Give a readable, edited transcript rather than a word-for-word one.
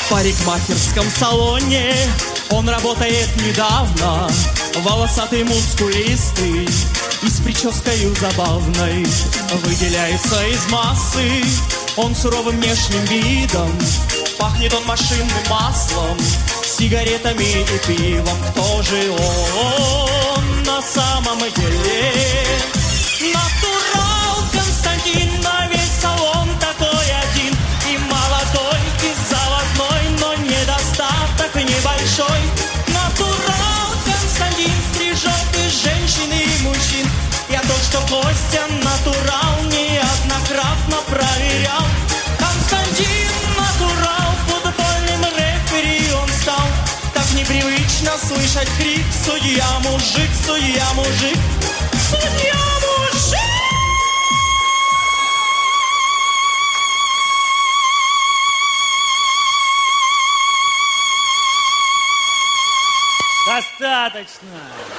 В парикмахерском салоне он работает недавно, волосатый, мускулистый и с прической забавной. Выделяется из массы он суровым внешним видом. Пахнет он машинным маслом, сигаретами и пивом. Кто же он на самом деле? Натурал Константин, на весь салон такой один. И молодой, и заводной, но недостаток небольшой. Натурал Константин стрижет и женщин, и мужчин. Я тот, что Костя натурал, неоднократно проверял. Константин натурал, футбольным рефери он стал. Так непривычно слышать крик: судья мужик, судья мужик, судья мужик. Достаточно.